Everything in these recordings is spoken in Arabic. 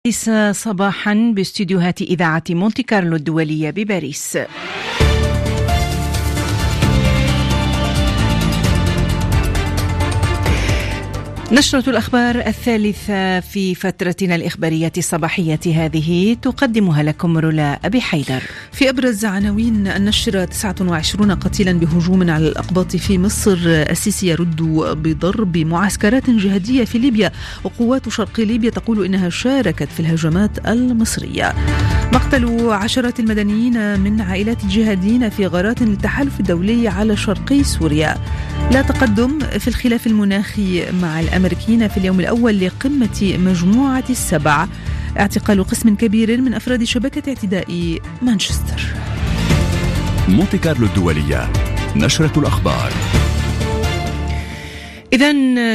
صباحا باستديوهات إذاعة مونتي كارلو الدولية بباريس. نشرة الأخبار الثالثة في فترتنا الإخبارية الصباحية هذه تقدمها لكم رولا أبي حيدر. في أبرز عناوين النشرة: 29 قتيلا بهجوم على الأقباط في مصر، السيسي يرد بضرب معسكرات جهادية في ليبيا، وقوات شرق ليبيا تقول إنها شاركت في الهجمات المصرية. مقتل عشرات المدنيين من عائلات الجهاديين في غارات للتحالف الدولي على شرقي سوريا. لا تقدم في الخلاف المناخي مع الأمريكيين في اليوم الأول لقمة مجموعة السبع. اعتقال قسم كبير من أفراد شبكة اعتداء مانشستر. مونتي كارلو الدولية، نشرة الأخبار. إذن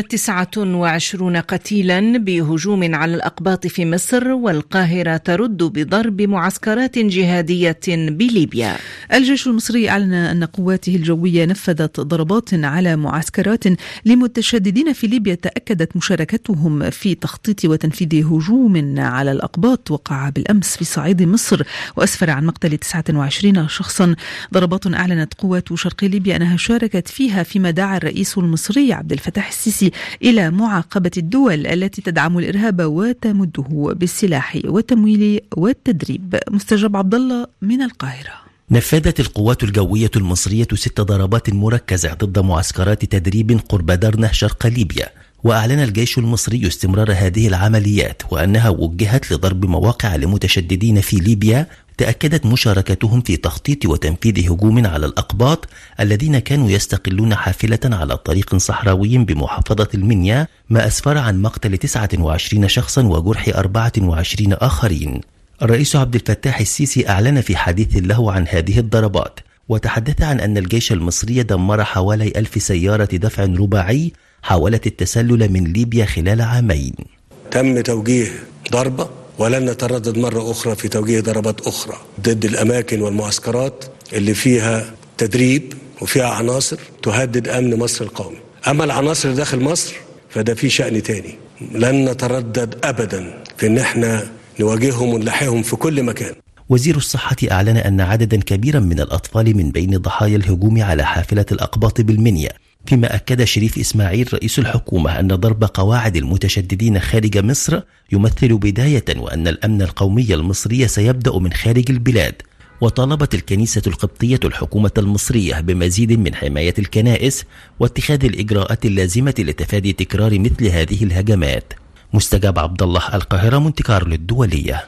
29 قتيلا بهجوم على الأقباط في مصر، والقاهرة ترد بضرب معسكرات جهادية بليبيا. الجيش المصري أعلن أن قواته الجوية نفذت ضربات على معسكرات لمتشددين في ليبيا تأكدت مشاركتهم في تخطيط وتنفيذ هجوم على الأقباط وقع بالأمس في صعيد مصر، وأسفر عن مقتل 29 شخصا. ضربات أعلنت قوات شرق ليبيا أنها شاركت فيها، فيما دعا الرئيس المصري عبد الفتاح السيسي إلى معاقبة الدول التي تدعم الإرهاب وتمده بالسلاح والتمويل والتدريب. مستجاب عبد الله من القاهرة. نفذت القوات الجوية المصرية 6 ضربات مركزة ضد معسكرات تدريب قرب درنة شرق ليبيا، وأعلن الجيش المصري استمرار هذه العمليات وأنها وجهت لضرب مواقع لمتشددين في ليبيا تأكدت مشاركتهم في تخطيط وتنفيذ هجوم على الأقباط الذين كانوا يستقلون حافلة على طريق صحراوي بمحافظة المنيا، ما أسفر عن مقتل 29 شخصا وجرح 24 آخرين. الرئيس عبد الفتاح السيسي أعلن في حديث له عن هذه الضربات، وتحدث عن أن الجيش المصري دمر حوالي 1000 سيارة دفع رباعي حاولت التسلل من ليبيا خلال عامين. تم توجيه ضربة، ولن نتردد مرة أخرى في توجيه ضربات أخرى ضد الأماكن والمعسكرات اللي فيها تدريب وفيها عناصر تهدد أمن مصر القومي. أما العناصر داخل مصر فده في شأن تاني، لن نتردد أبدا في أن احنا نواجههم ونلاحقهم في كل مكان. وزير الصحة أعلن أن عددا كبيرا من الأطفال من بين ضحايا الهجوم على حافلة الأقباط بالمنيا، فيما أكد شريف إسماعيل رئيس الحكومة أن ضرب قواعد المتشددين خارج مصر يمثل بداية، وأن الأمن القومي المصري سيبدأ من خارج البلاد. وطالبت الكنيسة القبطية الحكومة المصرية بمزيد من حماية الكنائس واتخاذ الإجراءات اللازمة لتفادي تكرار مثل هذه الهجمات. مستجاب عبد الله، القاهرة، مونتي كارلو الدولية.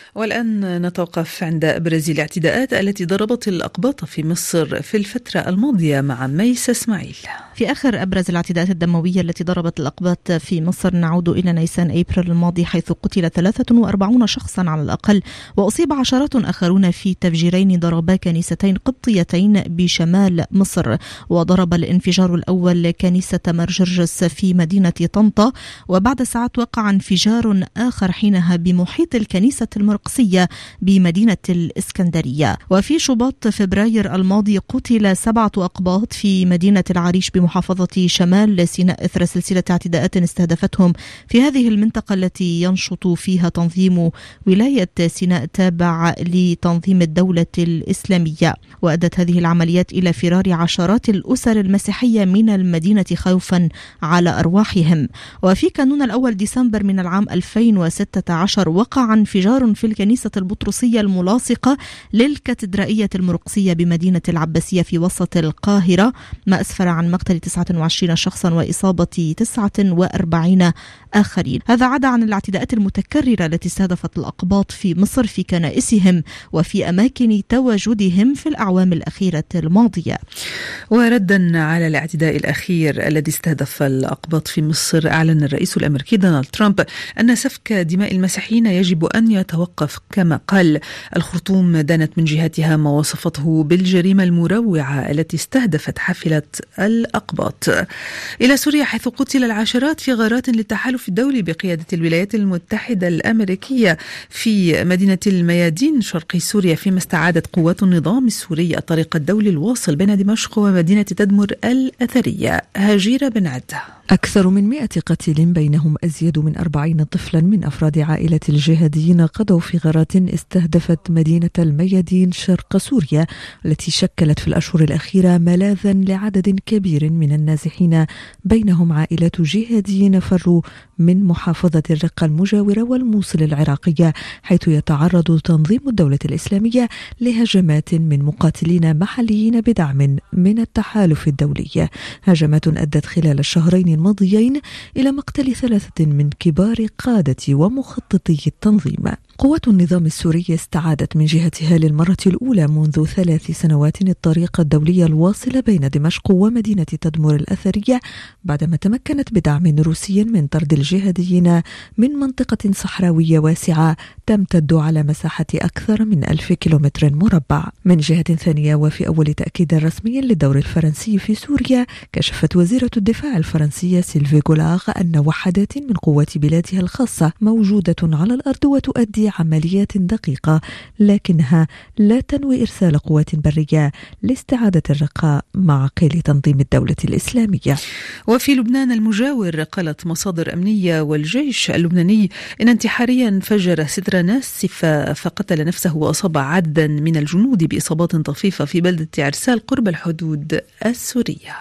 والآن نتوقف عند أبرز الاعتداءات التي ضربت الأقباط في مصر في الفترة الماضية مع ميس إسماعيل. في آخر أبرز الاعتداءات الدموية التي ضربت الأقباط في مصر نعود إلى نيسان أبريل الماضي، حيث قتل 43 شخصا على الأقل، وأصيب عشرات آخرون في تفجيرين ضربا كنيستين قبطيتين بشمال مصر. وضرب الانفجار الأول كنيسة مرجرجس في مدينة طنطا، وبعد ساعات وقع انفجار آخر حينها بمحيط الكنيسة المرقسية بمدينة الإسكندرية. وفي شباط فبراير الماضي قتل 7 أقباط في مدينة العريش بمحافظة شمال سيناء إثر سلسلة اعتداءات استهدفتهم في هذه المنطقة التي ينشط فيها تنظيم ولاية سيناء تابع لتنظيم الدولة الإسلامية. وأدت هذه العمليات إلى فرار عشرات الأسر المسيحية من المدينة خوفا على أرواحهم. وفي كانون الأول ديسمبر من العام 2016 وقع انفجار في الكنيسة البطرسية الملاصقة للكاتدرائية المرقسية بمدينة العباسية في وسط القاهرة، ما أسفر عن مقتل 29 شخصا وإصابة 49 آخرين. هذا عدا عن الاعتداءات المتكررة التي استهدفت الأقباط في مصر في كنائسهم وفي أماكن تواجدهم في الأعوام الأخيرة الماضية. وردا على الاعتداء الأخير الذي استهدف الأقباط في مصر، أعلن الرئيس الأمريكي دونالد ترامب أن سفك دماء المسيحيين يجب أن يتوقف. كما قال الخرطوم دانت من جهتها ما وصفته بالجريمة المروعة التي استهدفت حافلة الأقباط. إلى سوريا، حيث قتل العشرات في غارات للتحالف الدولي بقيادة الولايات المتحدة الأمريكية في مدينة الميادين شرقي سوريا، فيما استعادت قوات النظام السوري الطريق الدولي الواصل بين دمشق ومدينة تدمر الأثرية. هاجيرة بن عدة. أكثر من 100 قتيل بينهم أزيد من 40 طفلا من أفراد عائلة الجهاديين قضوا في غارات استهدفت مدينة الميادين شرق سوريا، التي شكلت في الأشهر الأخيرة ملاذا لعدد كبير من النازحين، بينهم عائلات جهاديين فروا من محافظة الرقة المجاورة والموصل العراقية، حيث يتعرض تنظيم الدولة الإسلامية لهجمات من مقاتلين محليين بدعم من التحالف الدولي. هجمات أدت خلال الشهرين الماضيين إلى مقتل 3 من كبار قادة ومخططي التنظيم. قوات النظام السوري استعادت من جهتها للمرة الأولى منذ 3 سنوات الطريق الدولي الواصل بين دمشق ومدينة تدمر الأثرية، بعدما تمكنت بدعم روسي من طرد الجهاديين من منطقة صحراوية واسعة تمتد على مساحة أكثر من 1000 كيلومتر مربع. من جهة ثانية، وفي أول تأكيد رسمي للدور الفرنسي في سوريا، كشفت وزيرة الدفاع الفرنسية سيلفي غولاغ أن وحدات من قوات بلادها الخاصة موجودة على الأرض وتؤدي عمليات دقيقة، لكنها لا تنوي إرسال قوات برية لاستعادة الرقة مع قيل تنظيم الدولة الإسلامية. وفي لبنان المجاور، قالت مصادر أمنية والجيش اللبناني إن انتحاريا فجر ستر ناسفة فقتل نفسه وأصاب عددا من الجنود بإصابات طفيفة في بلدة عرسال قرب الحدود السورية.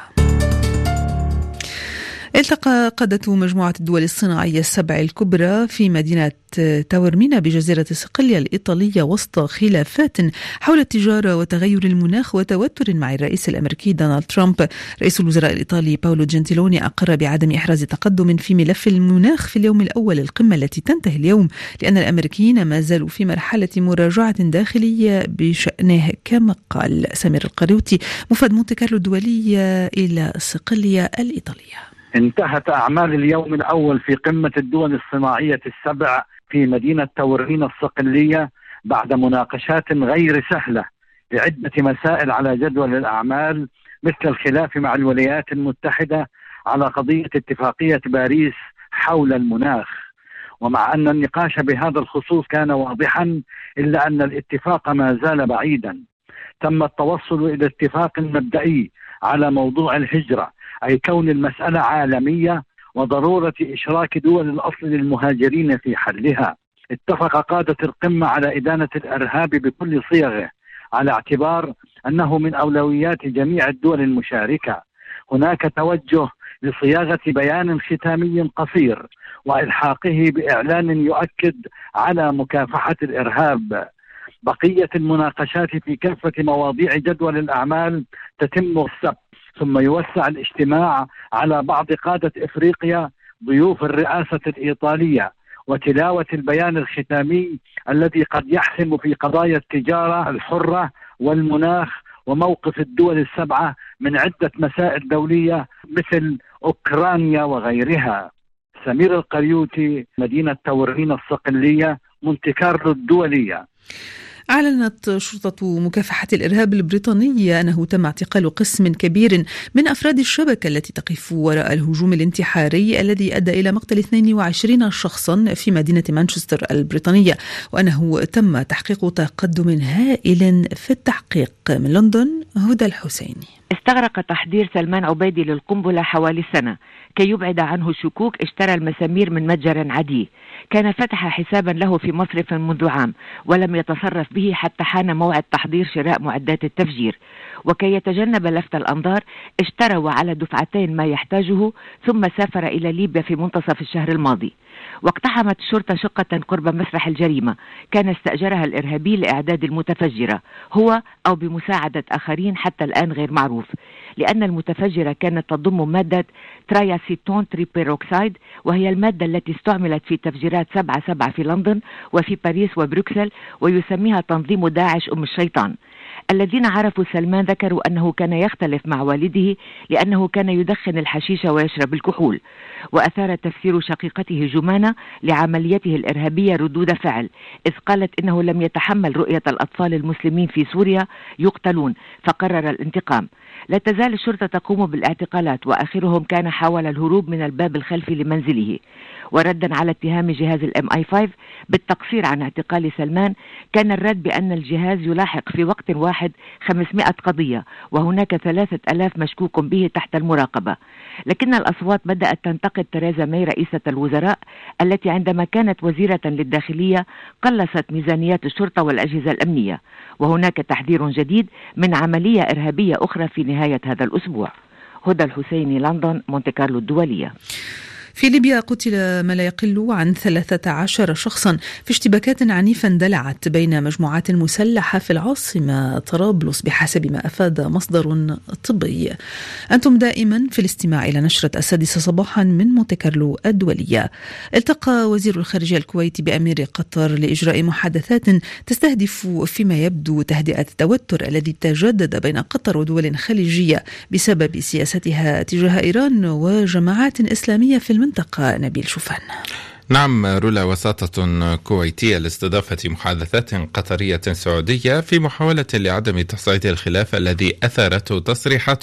التقى قادة مجموعة الدول الصناعية السبع الكبرى في مدينة تاورمينا بجزيرة صقلية الإيطالية وسط خلافات حول التجارة وتغير المناخ وتوتر مع الرئيس الأمريكي دونالد ترامب. رئيس الوزراء الإيطالي باولو جنتيلوني أقر بعدم إحراز تقدم في ملف المناخ في اليوم الأول للقمة التي تنتهي اليوم، لأن الأمريكيين ما زالوا في مرحلة مراجعة داخلية بشأنه كما قال. سمير القريوطي، مفاد مونتي كارلو الدولية إلى صقلية الإيطالية. انتهت أعمال اليوم الأول في قمة الدول الصناعية السبع في مدينة تاورمينا الصقلية بعد مناقشات غير سهلة لعدة مسائل على جدول الأعمال، مثل الخلاف مع الولايات المتحدة على قضية اتفاقية باريس حول المناخ. ومع أن النقاش بهذا الخصوص كان واضحا، إلا أن الاتفاق ما زال بعيدا. تم التوصل إلى اتفاق مبدئي على موضوع الهجرة، أي كون المسألة عالمية وضرورة إشراك دول الأصل للمهاجرين في حلها. اتفق قادة القمة على إدانة الإرهاب بكل صيغه، على اعتبار أنه من أولويات جميع الدول المشاركة. هناك توجه لصياغة بيان ختامي قصير وإلحاقه بإعلان يؤكد على مكافحة الإرهاب. بقية المناقشات في كافة مواضيع جدول الأعمال تتم السبت، ثم يوسع الاجتماع على بعض قادة إفريقيا ضيوف الرئاسة الإيطالية وتلاوة البيان الختامي الذي قد يحسم في قضايا التجارة الحرة والمناخ وموقف الدول السبعة من عدة مسائل دولية مثل أوكرانيا وغيرها. سمير القريوطي، مدينة تاورمينا الصقلية، مونتي كارلو الدولية. أعلنت شرطة مكافحة الإرهاب البريطانية أنه تم اعتقال قسم كبير من أفراد الشبكة التي تقف وراء الهجوم الانتحاري الذي أدى إلى مقتل 22 شخصا في مدينة مانشستر البريطانية، وأنه تم تحقيق تقدم هائل في التحقيق. من لندن، هدى الحسيني. استغرق تحضير سلمان عبيدي للقنبلة حوالي سنة. كي يبعد عنه الشكوك اشترى المسامير من متجر عدي. كان فتح حسابا له في مصرف منذ عام ولم يتصرف به حتى حان موعد تحضير شراء معدات التفجير. وكي يتجنب لفت الأنظار اشترى وعلى دفعتين ما يحتاجه، ثم سافر إلى ليبيا في منتصف الشهر الماضي. واقتحمت الشرطة شقة قرب مسرح الجريمة كان استأجرها الإرهابي لإعداد المتفجرة، هو أو بمساعدة آخرين حتى الآن غير معروف، لأن المتفجرة كانت تضم مادة تراياسيتون تريبيروكسيد، وهي المادة التي استعملت في تفجيرات 7/7 في لندن وفي باريس وبروكسل، ويسميها تنظيم داعش أم الشيطان. الذين عرفوا سلمان ذكروا أنه كان يختلف مع والده لأنه كان يدخن الحشيش ويشرب الكحول. وأثار تفسير شقيقته جمانة لعمليته الإرهابية ردود فعل، إذ قالت إنه لم يتحمل رؤية الأطفال المسلمين في سوريا يقتلون فقرر الانتقام. لا تزال الشرطة تقوم بالاعتقالات، وآخرهم كان حاول الهروب من الباب الخلفي لمنزله. وردا على اتهام جهاز الMI5 بالتقصير عن اعتقال سلمان، كان الرد بأن الجهاز يلاحق في وقت واحد 500 قضية وهناك 3000 مشكوك به تحت المراقبة. لكن الأصوات بدأت تنتقد تريزا ماي رئيسة الوزراء التي عندما كانت وزيرة للداخلية قلصت ميزانيات الشرطة والأجهزة الأمنية، وهناك تحذير جديد من عملية إرهابية أخرى في نهاية هذا الأسبوع. هدى الحسيني، لندن، مونتي كارلو الدولية. في ليبيا قتل ما لا يقل عن 13 شخصا في اشتباكات عنيفة اندلعت بين مجموعات مسلحة في العاصمة طرابلس بحسب ما أفاد مصدر طبي. أنتم دائما في الاستماع إلى نشرة 6 صباحا من مونتي كارلو الدولية. التقى وزير الخارجية الكويتي بأمير قطر لإجراء محادثات تستهدف فيما يبدو تهدئة التوتر الذي تجدد بين قطر ودول خليجية بسبب سياستها تجاه إيران وجماعات إسلامية في المنطقة. نبيل شوفان. نعم رولا، وساطة كويتية لاستضافة محادثات قطرية سعودية في محاولة لعدم تصعيد الخلاف الذي أثارته تصريحات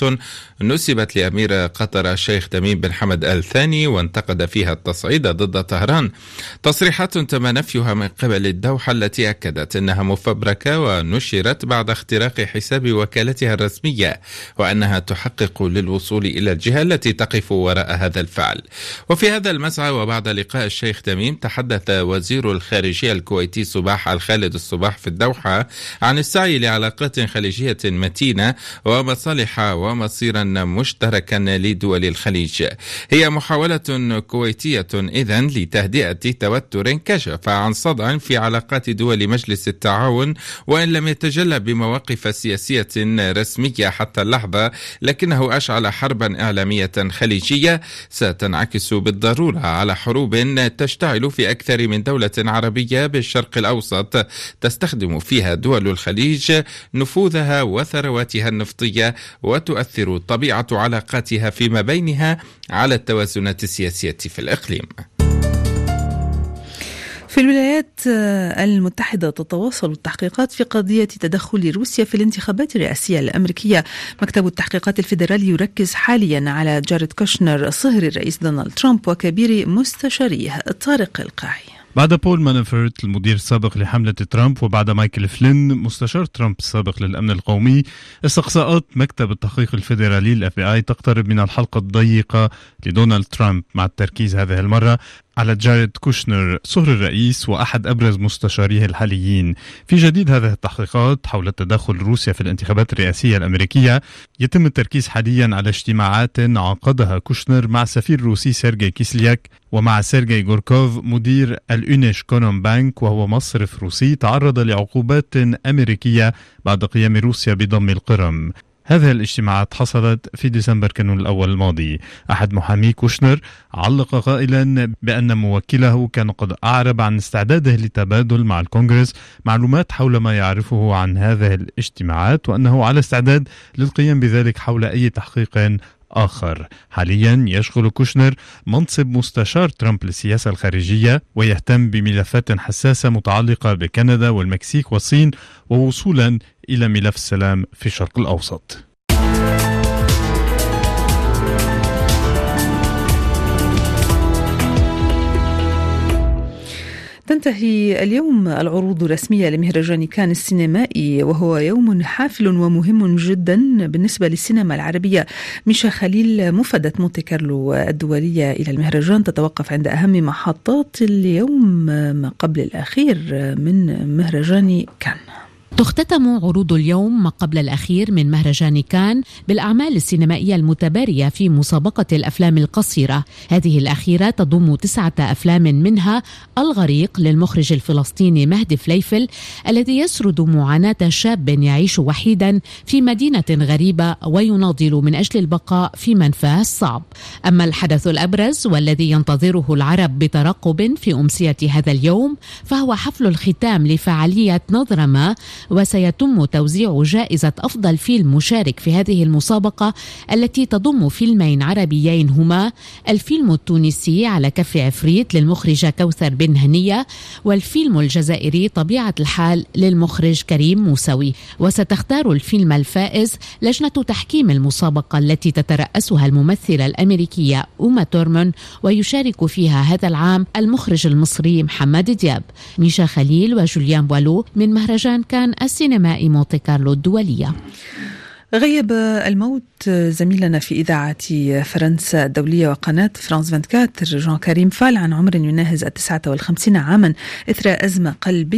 نسبت لأمير قطر الشيخ تميم بن حمد آل ثاني وانتقد فيها التصعيد ضد طهران، تصريحات تم نفيها من قبل الدوحة التي أكدت أنها مفبركة ونشرت بعد اختراق حساب وكالتها الرسمية وأنها تحقق للوصول إلى الجهة التي تقف وراء هذا الفعل. وفي هذا المسعى وبعد لقاء الشيخ تميم تحدث وزير الخارجية الكويتي صباح الخالد الصباح في الدوحة عن السعي لعلاقات خليجية متينة ومصالح ومصيرا مشتركا لدول الخليج. هي محاولة كويتية إذن لتهدئة توتر كشف عن صدع في علاقات دول مجلس التعاون، وإن لم يتجلى بمواقف سياسية رسمية حتى اللحظة، لكنه أشعل حربا إعلامية خليجية ستنعكس بالضرورة على حروب تشتعل في أكثر من دولة عربية بالشرق الأوسط تستخدم فيها دول الخليج نفوذها وثرواتها النفطية وتؤثر طبيعة علاقاتها فيما بينها على التوازنات السياسية في الإقليم. في الولايات المتحدة تتواصل التحقيقات في قضية تدخل روسيا في الانتخابات الرئاسية الأمريكية. مكتب التحقيقات الفيدرالي يركز حاليا على جاريد كوشنر صهر الرئيس دونالد ترامب وكبير مستشاريه. طارق القاعي. بعد بول مانافورت المدير السابق لحملة ترامب وبعد مايكل فلين مستشار ترامب السابق للأمن القومي، استقصاءات مكتب التحقيق الفيدرالي FBI تقترب من الحلقة الضيقة لدونالد ترامب، مع التركيز هذه المرة على جاريد كوشنر صهر الرئيس وأحد أبرز مستشاريه الحاليين. في جديد هذه التحقيقات حول تدخل روسيا في الانتخابات الرئاسية الأمريكية، يتم التركيز حاليا على اجتماعات عقدها كوشنر مع السفير الروسي سيرجي كيسلياك ومع سيرجي غوركوف مدير الأونيشكونوم-بانك، وهو مصرف روسي تعرض لعقوبات أمريكية بعد قيام روسيا بضم القرم. هذه الاجتماعات حصلت في ديسمبر كانون الأول الماضي. أحد محامي كوشنر علق قائلا بأن موكله كان قد أعرب عن استعداده لتبادل مع الكونغرس معلومات حول ما يعرفه عن هذه الاجتماعات، وأنه على استعداد للقيام بذلك حول أي تحقيق آخر. حاليا يشغل كوشنر منصب مستشار ترامب للسياسة الخارجية، ويهتم بملفات حساسة متعلقة بكندا والمكسيك والصين، ووصولا إلى ملف السلام في الشرق الأوسط. تنتهي اليوم العروض الرسمية لمهرجان كان السينمائي، وهو يوم حافل ومهم جدا بالنسبة للسينما العربية. ميشا خليل، مفدة مونتي كارلو الدولية إلى المهرجان تتوقف عند أهم محطات اليوم قبل الأخير من مهرجان كان. تختتم عروض اليوم ما قبل الأخير من مهرجان كان بالأعمال السينمائية المتبارية في مسابقة الأفلام القصيرة. هذه الأخيرة تضم 9 أفلام، منها الغريق للمخرج الفلسطيني مهدي فليفل الذي يسرد معاناة شاب يعيش وحيدا في مدينة غريبة ويناضل من أجل البقاء في منفاه الصعب. أما الحدث الأبرز والذي ينتظره العرب بترقب في أمسية هذا اليوم فهو حفل الختام لفعالية نظرة ما وسيتم توزيع جائزة أفضل فيلم مشارك في هذه المسابقة التي تضم فيلمين عربيين هما الفيلم التونسي على كف عفريت للمخرجة كوثر بن هنية والفيلم الجزائري طبيعة الحال للمخرج كريم موسوي. وستختار الفيلم الفائز لجنة تحكيم المسابقة التي تترأسها الممثلة الأمريكية أوما تورمان، ويشارك فيها هذا العام المخرج المصري محمد دياب. ميشا خليل وجوليان بوالو من مهرجان كان السينمائي مونتي كارلو الدولية. غيب الموت زميلنا في إذاعة فرنسا الدولية وقناة فرانس 24 جان كريم فال عن عمر يناهز 59 عاما إثر أزمة قلبية